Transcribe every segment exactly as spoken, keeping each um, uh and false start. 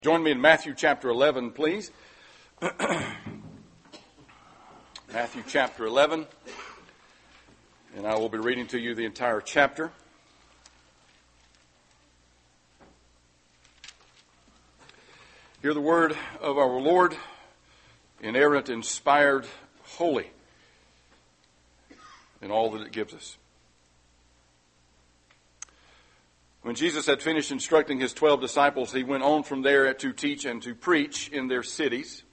Join me in Matthew chapter eleven, please. Matthew chapter eleven, and I will be reading to you the entire chapter. Hear the word of our Lord, inerrant, inspired, holy, in all that it gives us. When Jesus had finished instructing his twelve disciples, he went on from there to teach and to preach in their cities.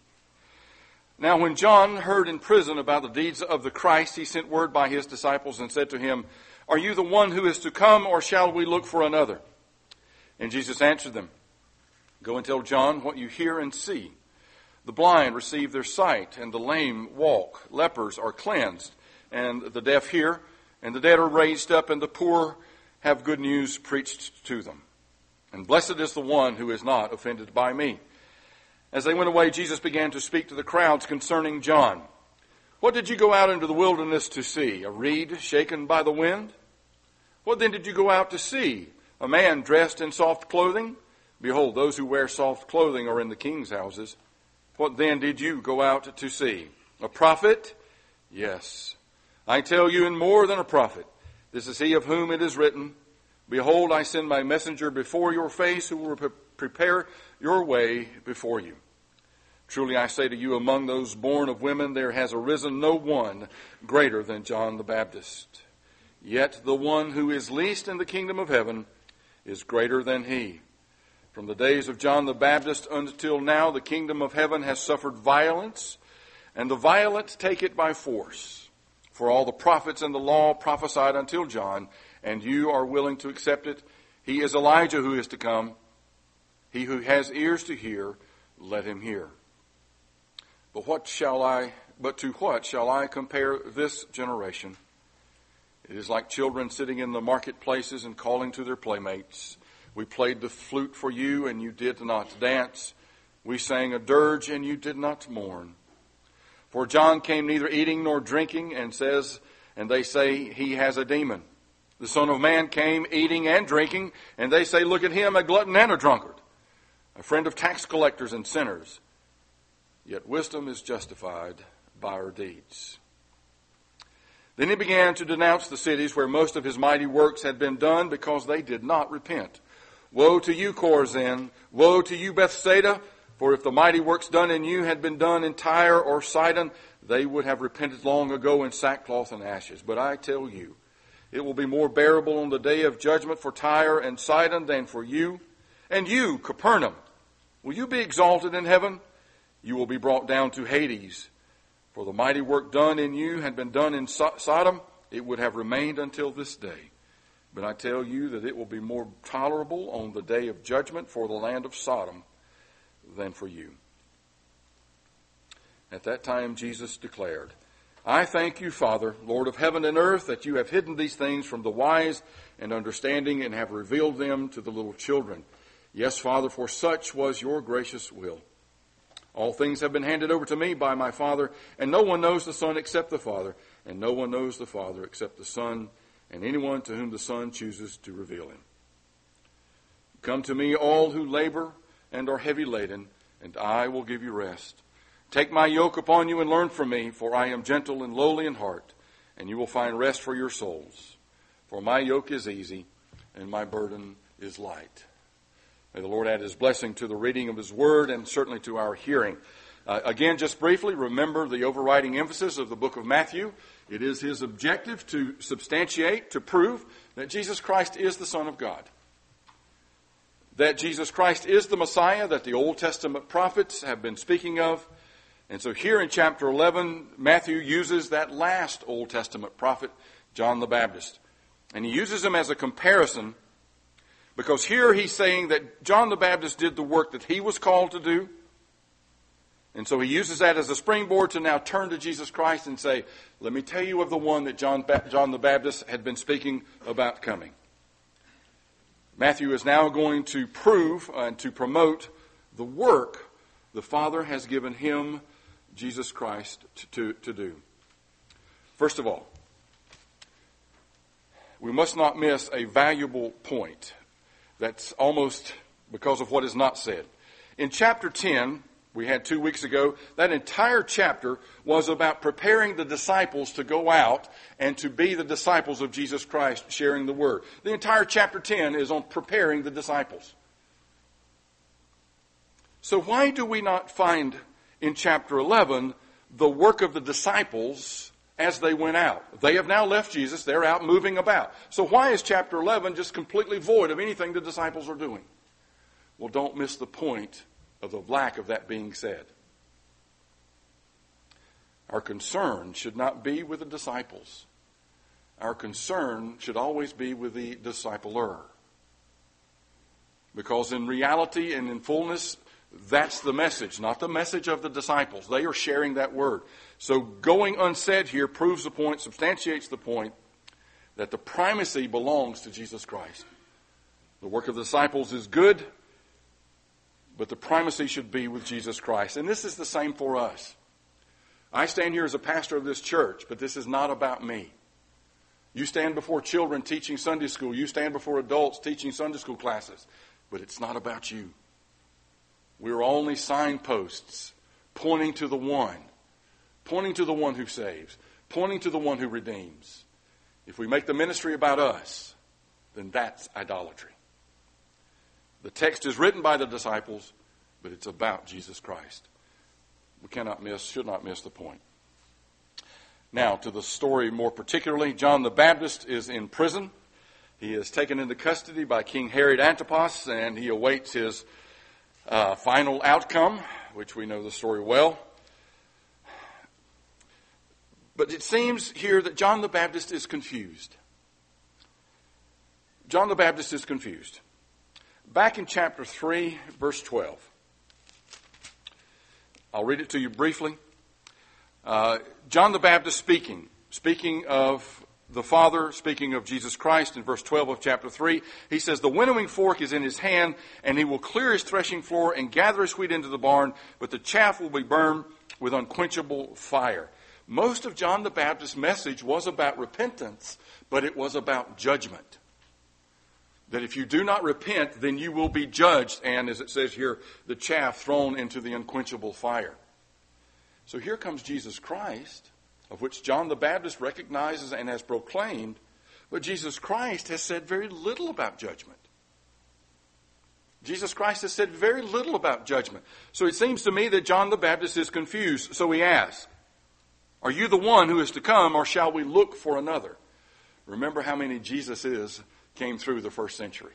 Now when John heard in prison about the deeds of the Christ, he sent word by his disciples and said to him, "Are you the one who is to come, or shall we look for another?" And Jesus answered them, "Go and tell John what you hear and see. The blind receive their sight, and the lame walk. Lepers are cleansed, and the deaf hear, and the dead are raised up, and the poor have good news preached to them. And blessed is the one who is not offended by me." As they went away, Jesus began to speak to the crowds concerning John. "What did you go out into the wilderness to see? A reed shaken by the wind? What then did you go out to see? A man dressed in soft clothing? Behold, those who wear soft clothing are in the king's houses. What then did you go out to see? A prophet? Yes, I tell you, and more than a prophet. This is he of whom it is written, 'Behold, I send my messenger before your face, who will pre- prepare your way before you.' Truly I say to you, among those born of women there has arisen no one greater than John the Baptist. Yet the one who is least in the kingdom of heaven is greater than he. From the days of John the Baptist until now, the kingdom of heaven has suffered violence, and the violent take it by force. For all the prophets and the law prophesied until John, and you are willing to accept it. He is Elijah who is to come. He who has ears to hear, let him hear. But what shall I, but to what shall I compare this generation? It is like children sitting in the marketplaces and calling to their playmates. We played the flute for you, and you did not dance. We sang a dirge, and you did not mourn. For John came neither eating nor drinking, and says, and they say he has a demon. The Son of Man came eating and drinking, and they say, look at him, a glutton and a drunkard, a friend of tax collectors and sinners. Yet wisdom is justified by her deeds." Then he began to denounce the cities where most of his mighty works had been done, because they did not repent. "Woe to you, Chorazin! Woe to you, Bethsaida! For if the mighty works done in you had been done in Tyre or Sidon, they would have repented long ago in sackcloth and ashes. But I tell you, it will be more bearable on the day of judgment for Tyre and Sidon than for you. And you, Capernaum, will you be exalted in heaven? You will be brought down to Hades. For the mighty work done in you had been done in Sodom, it would have remained until this day. But I tell you that it will be more tolerable on the day of judgment for the land of Sodom than for you." At that time Jesus declared, "I thank you, Father, Lord of heaven and earth, that you have hidden these things from the wise and understanding and have revealed them to the little children. Yes, Father, for such was your gracious will. All things have been handed over to me by my Father, and no one knows the Son except the Father, and no one knows the Father except the Son, and anyone to whom the Son chooses to reveal him. Come to me, all who labor and are heavy laden, and I will give you rest. Take my yoke upon you and learn from me, for I am gentle and lowly in heart, and you will find rest for your souls. For my yoke is easy, and my burden is light." May the Lord add his blessing to the reading of his word, and certainly to our hearing. Uh, again, just briefly, remember the overriding emphasis of the book of Matthew. It is his objective to substantiate, to prove that Jesus Christ is the Son of God. That Jesus Christ is the Messiah that the Old Testament prophets have been speaking of. And so here in chapter eleven, Matthew uses that last Old Testament prophet, John the Baptist. And he uses him as a comparison, because here he's saying that John the Baptist did the work that he was called to do. And so he uses that as a springboard to now turn to Jesus Christ and say, let me tell you of the one that John, John the Baptist had been speaking about coming. Matthew is now going to prove and to promote the work the Father has given him, Jesus Christ, to, to, to do. First of all, we must not miss a valuable point that's almost because of what is not said. In chapter ten, we had two weeks ago, that entire chapter was about preparing the disciples to go out and to be the disciples of Jesus Christ, sharing the word. The entire chapter ten is on preparing the disciples. So why do we not find in chapter eleven the work of the disciples as they went out? They have now left Jesus. They're out moving about. So why is chapter eleven just completely void of anything the disciples are doing? Well, don't miss the point of the lack of that being said. Our concern should not be with the disciples. Our concern should always be with the discipler. Because in reality and in fullness, that's the message, not the message of the disciples. They are sharing that word. So going unsaid here proves the point, substantiates the point, that the primacy belongs to Jesus Christ. The work of the disciples is good, but the primacy should be with Jesus Christ. And this is the same for us. I stand here as a pastor of this church, but this is not about me. You stand before children teaching Sunday school. You stand before adults teaching Sunday school classes. But it's not about you. We're only signposts pointing to the one. Pointing to the one who saves. Pointing to the one who redeems. If we make the ministry about us, then that's idolatry. The text is written by the disciples, but it's about Jesus Christ. We cannot miss, should not miss the point. Now, to the story more particularly, John the Baptist is in prison. He is taken into custody by King Herod Antipas, and he awaits his uh, final outcome, which we know the story well. But it seems here that John the Baptist is confused. John the Baptist is confused. Back in chapter three, verse twelve. I'll read it to you briefly. Uh, John the Baptist speaking, speaking of the Father, speaking of Jesus Christ in verse twelve of chapter three. He says, "The winnowing fork is in his hand, and he will clear his threshing floor and gather his wheat into the barn, but the chaff will be burned with unquenchable fire." Most of John the Baptist's message was about repentance, but it was about judgment. That if you do not repent, then you will be judged, and as it says here, the chaff thrown into the unquenchable fire. So here comes Jesus Christ, of which John the Baptist recognizes and has proclaimed, but Jesus Christ has said very little about judgment. Jesus Christ has said very little about judgment. So it seems to me that John the Baptist is confused. So he asks, "Are you the one who is to come, or shall we look for another?" Remember how many Jesus is came through the first century.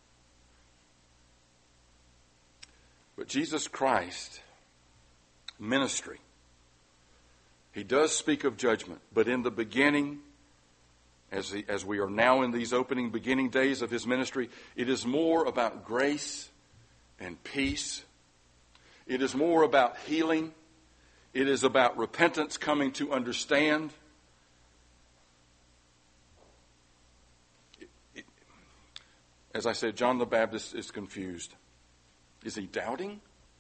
But Jesus Christ's ministry, he does speak of judgment, but in the beginning, as, he, as we are now in these opening beginning days of his ministry, it is more about grace and peace. It is more about healing. It is about repentance, coming to understand. As I said, John the Baptist is confused. Is he doubting?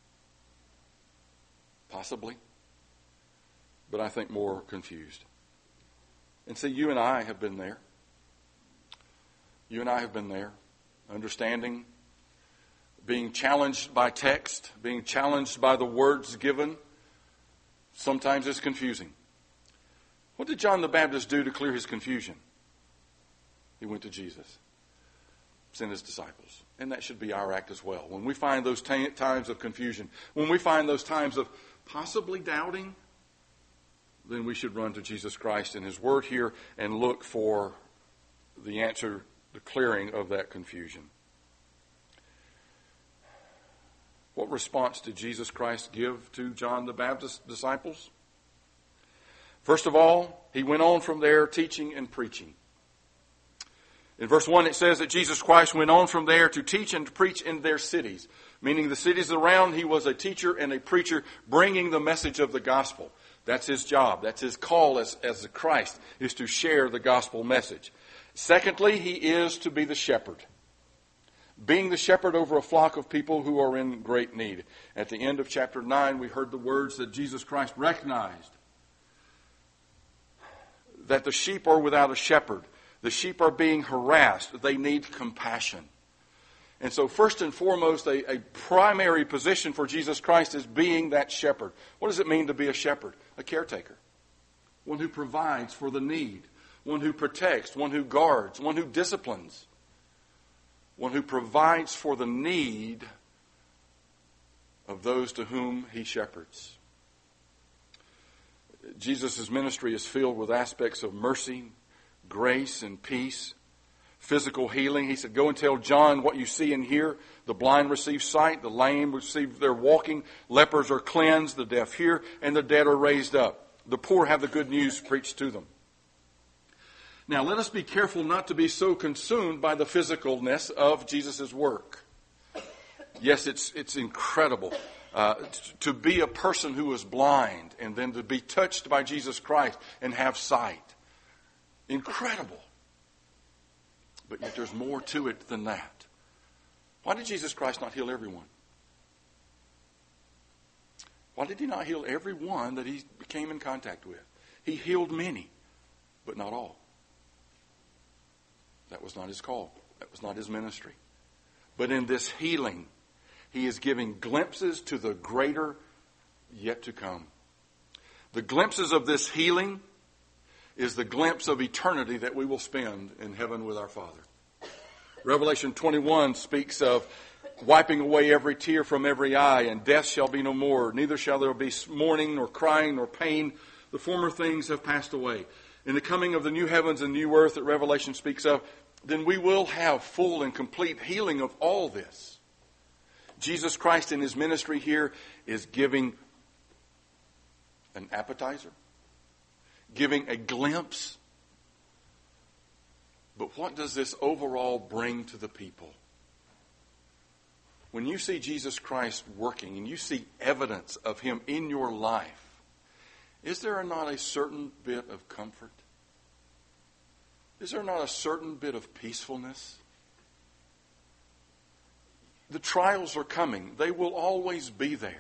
Possibly. But I think more confused. And see, you and I have been there. You and I have been there. Understanding, being challenged by text, being challenged by the words given. Sometimes it's confusing. What did John the Baptist do to clear his confusion? He went to Jesus. Sent his disciples. And that should be our act as well. When we find those t- times of confusion, when we find those times of possibly doubting, then we should run to Jesus Christ and his word here and look for the answer, the clearing of that confusion. What response did Jesus Christ give to John the Baptist's disciples? First of all, he went on from there teaching and preaching. In verse one, it says that Jesus Christ went on from there to teach and to preach in their cities, meaning the cities around. He was a teacher and a preacher bringing the message of the gospel. That's his job. That's his call as, as a Christ, is to share the gospel message. Secondly, he is to be the shepherd, being the shepherd over a flock of people who are in great need. At the end of chapter nine, we heard the words that Jesus Christ recognized that the sheep are without a shepherd. The sheep are being harassed. They need compassion. And so first and foremost, a, a primary position for Jesus Christ is being that shepherd. What does it mean to be a shepherd? A caretaker. One who provides for the need. One who protects. One who guards. One who disciplines. One who provides for the need of those to whom he shepherds. Jesus' ministry is filled with aspects of mercy, grace, and peace. Physical healing. He said, go and tell John what you see and hear. The blind receive sight. The lame receive their walking. Lepers are cleansed. The deaf hear. And the dead are raised up. The poor have the good news preached to them. Now, let us be careful not to be so consumed by the physicalness of Jesus' work. Yes, it's it's incredible uh, to be a person who is blind and then to be touched by Jesus Christ and have sight. Incredible. But yet there's more to it than that. Why did Jesus Christ not heal everyone? Why did he not heal everyone that he came in contact with? He healed many, but not all. That was not his call. That was not his ministry. But in this healing, he is giving glimpses to the greater yet to come. The glimpses of this healing is the glimpse of eternity that we will spend in heaven with our Father. Revelation twenty-one speaks of wiping away every tear from every eye, and death shall be no more. Neither shall there be mourning, nor crying, nor pain. The former things have passed away. In the coming of the new heavens and new earth that Revelation speaks of, then we will have full and complete healing of all this. Jesus Christ in his ministry here is giving an appetizer, giving a glimpse. But what does this overall bring to the people? When you see Jesus Christ working and you see evidence of him in your life, is there not a certain bit of comfort? Is there not a certain bit of peacefulness? The trials are coming. They will always be there.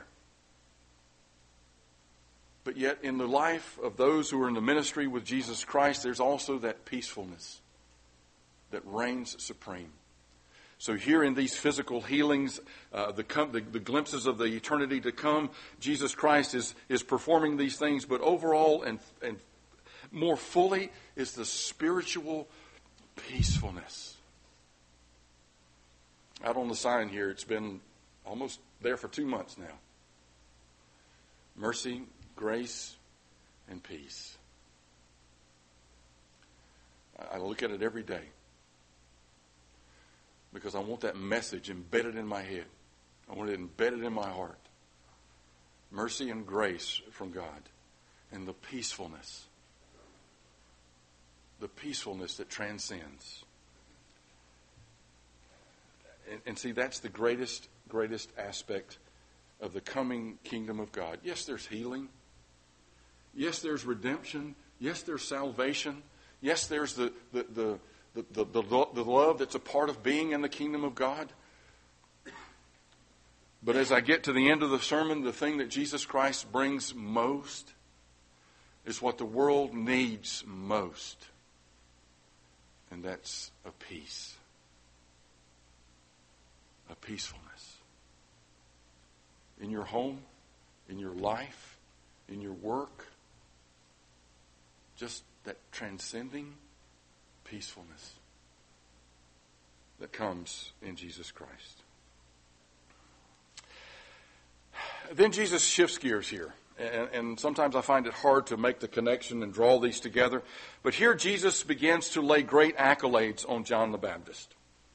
But yet in the life of those who are in the ministry with Jesus Christ, there's also that peacefulness that reigns supreme. So here in these physical healings, uh, the, the, the glimpses of the eternity to come, Jesus Christ is, is performing these things, but overall and, and more fully is the spiritual peacefulness. Out on the sign here, it's been almost there for two months now. Mercy, grace, and peace. I look at it every day because I want that message embedded in my head. I want it embedded in my heart. Mercy and grace from God, and the peacefulness. The peacefulness that transcends. And, and see, that's the greatest, greatest aspect of the coming kingdom of God. Yes, there's healing. Yes, there's redemption. Yes, there's salvation. Yes, there's the the the the, the, the, the love that's a part of being in the kingdom of God. But as I get to the end of the sermon, the thing that Jesus Christ brings most is what the world needs most. And that's a peace. A peacefulness. In your home, in your life, in your work. Just that transcending peacefulness that comes in Jesus Christ. Then Jesus shifts gears here. And, and sometimes I find it hard to make the connection and draw these together. But here Jesus begins to lay great accolades on John the Baptist.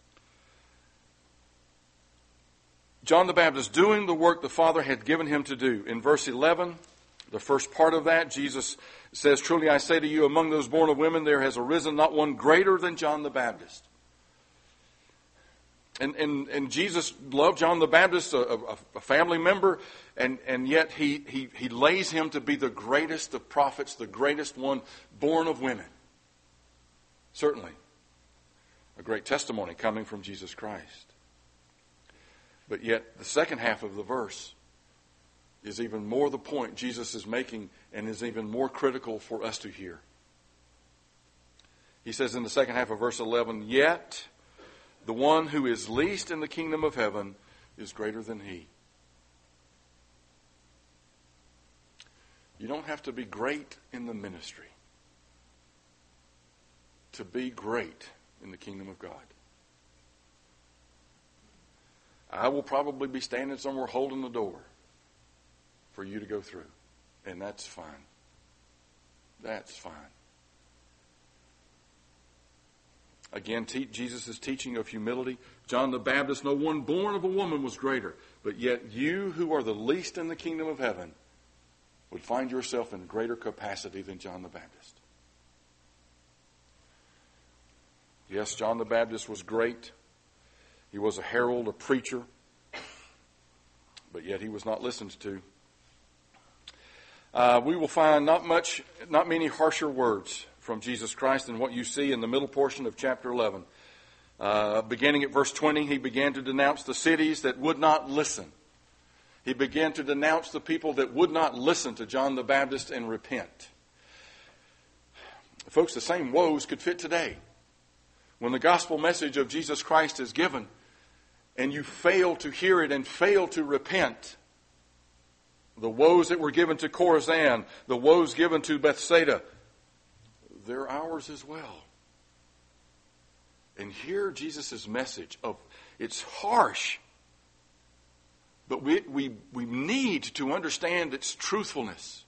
John the Baptist doing the work the Father had given him to do. In verse eleven, the first part of that, Jesus says, "Truly I say to you, among those born of women, there has arisen not one greater than John the Baptist." And, and, and Jesus loved John the Baptist, a, a, a family member, and, and yet he, he, he lays him to be the greatest of prophets, the greatest one born of women. Certainly, a great testimony coming from Jesus Christ. But yet, the second half of the verse is even more the point Jesus is making and is even more critical for us to hear. He says in the second half of verse eleven, "Yet The one who is least in the kingdom of heaven is greater than he. You don't have to be great in the ministry to be great in the kingdom of God. I will probably be standing somewhere holding the door for you to go through. And that's fine. That's fine. Again, te- Jesus' teaching of humility. John the Baptist, no one born of a woman was greater. But yet you who are the least in the kingdom of heaven would find yourself in greater capacity than John the Baptist. Yes, John the Baptist was great. He was a herald, a preacher. But yet he was not listened to. Uh, we will find not much, not many harsher words from Jesus Christ than what you see in the middle portion of chapter eleven. Uh, beginning at verse twenty, he began to denounce the cities that would not listen. He began to denounce the people that would not listen to John the Baptist and repent. Folks, the same woes could fit today. When the gospel message of Jesus Christ is given, and you fail to hear it and fail to repent, the woes that were given to Chorazin, the woes given to Bethsaida, they're ours as well. And hear Jesus' message of, it's harsh, but we, we, we need to understand its truthfulness.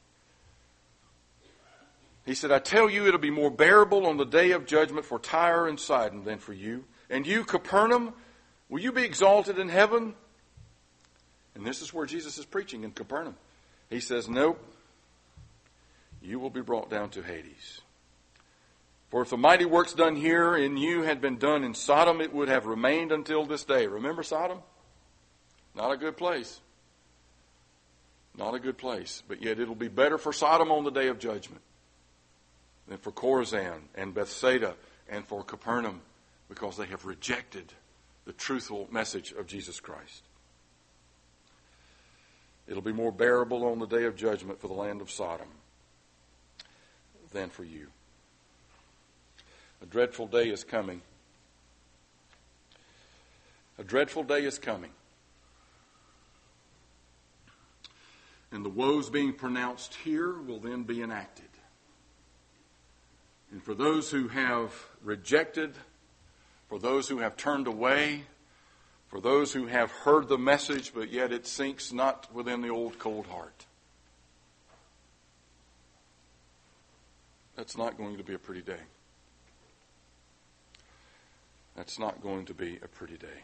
He said, I tell you, it'll be more bearable on the day of judgment for Tyre and Sidon than for you. And you, Capernaum, will you be exalted in heaven? And this is where Jesus is preaching in Capernaum. He says, nope, you will be brought down to Hades. For if the mighty works done here in you had been done in Sodom, it would have remained until this day. Remember Sodom? Not a good place. Not a good place. But yet it'll be better for Sodom on the day of judgment than for Chorazin and Bethsaida and for Capernaum, because they have rejected the truthful message of Jesus Christ. It'll be more bearable on the day of judgment for the land of Sodom than for you. A dreadful day is coming. A dreadful day is coming. And the woes being pronounced here will then be enacted. And for those who have rejected, for those who have turned away, for those who have heard the message, but yet it sinks not within the old cold heart, that's not going to be a pretty day. That's not going to be a pretty day.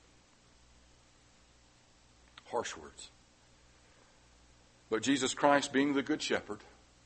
Harsh words. But Jesus Christ, being the Good Shepherd,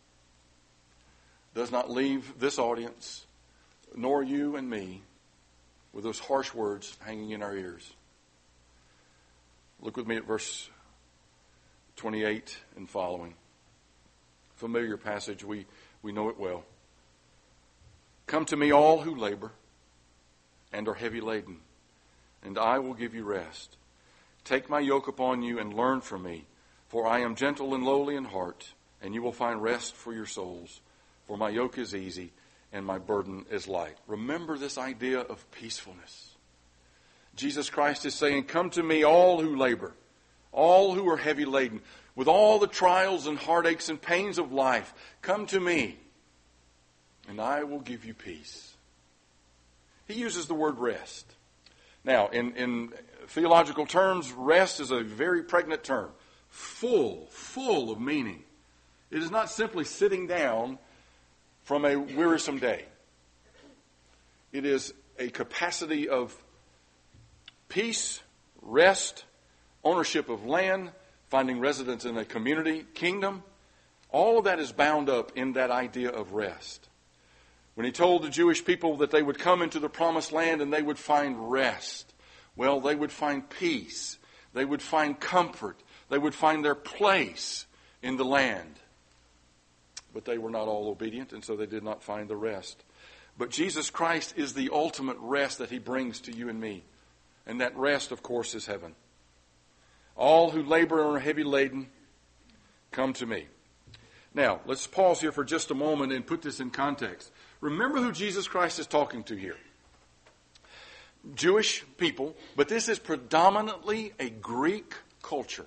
does not leave this audience, nor you and me, with those harsh words hanging in our ears. Look with me at verse twenty-eight and following. Familiar passage, we, we know it well. Come to me all who labor and are heavy laden, and I will give you rest. Take my yoke upon you and learn from me, for I am gentle and lowly in heart, and you will find rest for your souls. For my yoke is easy and my burden is light. Remember this idea of peacefulness. Jesus Christ is saying, come to me all who labor, all who are heavy laden, with all the trials and heartaches and pains of life. Come to me, and I will give you peace. He uses the word rest. Now, in, in theological terms, rest is a very pregnant term. Full, full of meaning. It is not simply sitting down from a wearisome day. It is a capacity of peace, rest, ownership of land, finding residence in a community, kingdom. All of that is bound up in that idea of rest. When he told the Jewish people that they would come into the promised land and they would find rest, well, they would find peace. They would find comfort. They would find their place in the land. But they were not all obedient, and so they did not find the rest. But Jesus Christ is the ultimate rest that he brings to you and me. And that rest, of course, is heaven. All who labor and are heavy laden, come to me. Now, let's pause here for just a moment and put this in context. Remember who Jesus Christ is talking to here. Jewish people, but this is predominantly a Greek culture.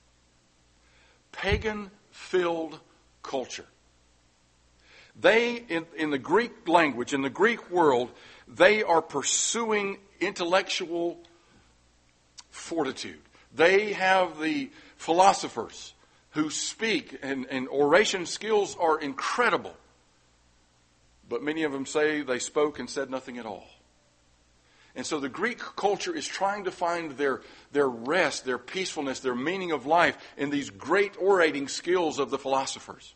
Pagan-filled culture. They, in, in the Greek language, in the Greek world, they are pursuing intellectual fortitude. They have the philosophers who speak, and, and oration skills are incredible. But many of them say they spoke and said nothing at all. And so the Greek culture is trying to find their, their rest, their peacefulness, their meaning of life in these great orating skills of the philosophers.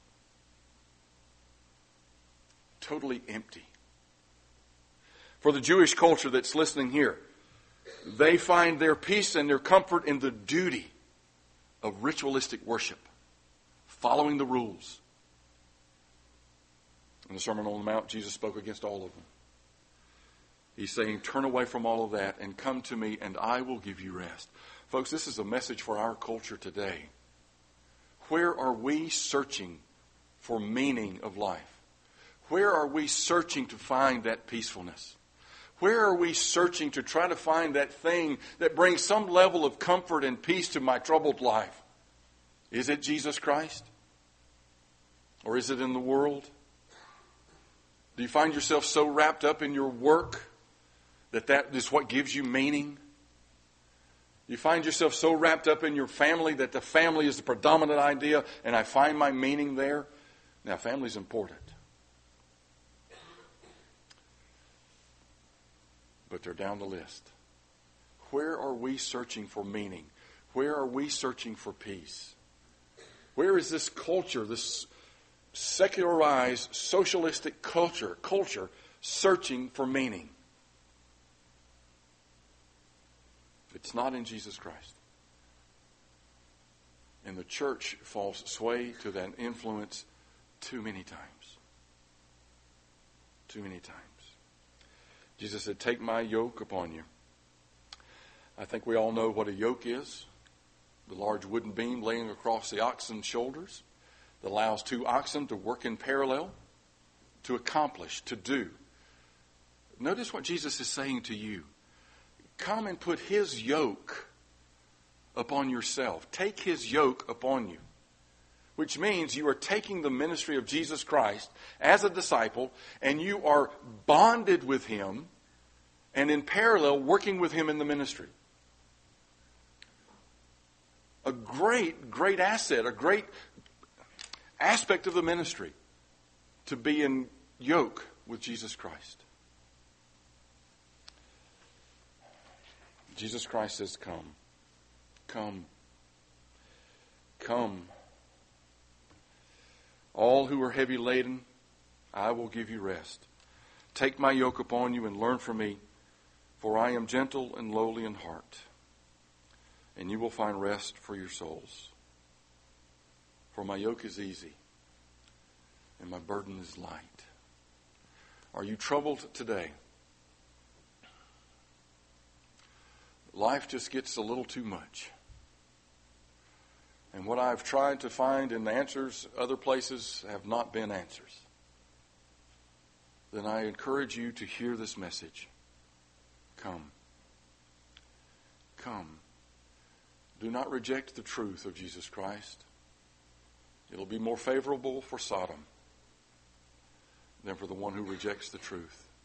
Totally empty. For the Jewish culture that's listening here, they find their peace and their comfort in the duty of ritualistic worship, following the rules. In the Sermon on the Mount, Jesus spoke against all of them. He's saying, turn away from all of that and come to me and I will give you rest. Folks, this is a message for our culture today. Where are we searching for meaning of life? Where are we searching to find that peacefulness? Where are we searching to try to find that thing that brings some level of comfort and peace to my troubled life? Is it Jesus Christ? Or is it in the world? Do you find yourself so wrapped up in your work that that is what gives you meaning? You find yourself so wrapped up in your family that the family is the predominant idea and I find my meaning there? Now, family's important. But they're down the list. Where are we searching for meaning? Where are we searching for peace? Where is this culture, this secularized, socialistic culture, culture searching for meaning? It's not in Jesus Christ. And the church falls sway to that influence too many times. Too many times. Jesus said, take my yoke upon you. I think we all know what a yoke is. The large wooden beam laying across the oxen's shoulders that allows two oxen to work in parallel, to accomplish, to do. Notice what Jesus is saying to you. Come and put his yoke upon yourself. Take his yoke upon you. Which means you are taking the ministry of Jesus Christ as a disciple and you are bonded with him and in parallel working with him in the ministry. A great, great asset, a great aspect of the ministry to be in yoke with Jesus Christ. Jesus Christ says, come, come, come. All who are heavy laden, I will give you rest. Take my yoke upon you and learn from me, for I am gentle and lowly in heart, and you will find rest for your souls. For my yoke is easy, and my burden is light. Are you troubled today? Life just gets a little too much. And what I've tried to find in answers, other places have not been answers. Then I encourage you to hear this message. Come. Come. Do not reject the truth of Jesus Christ. It'll be more favorable for Sodom than for the one who rejects the truth.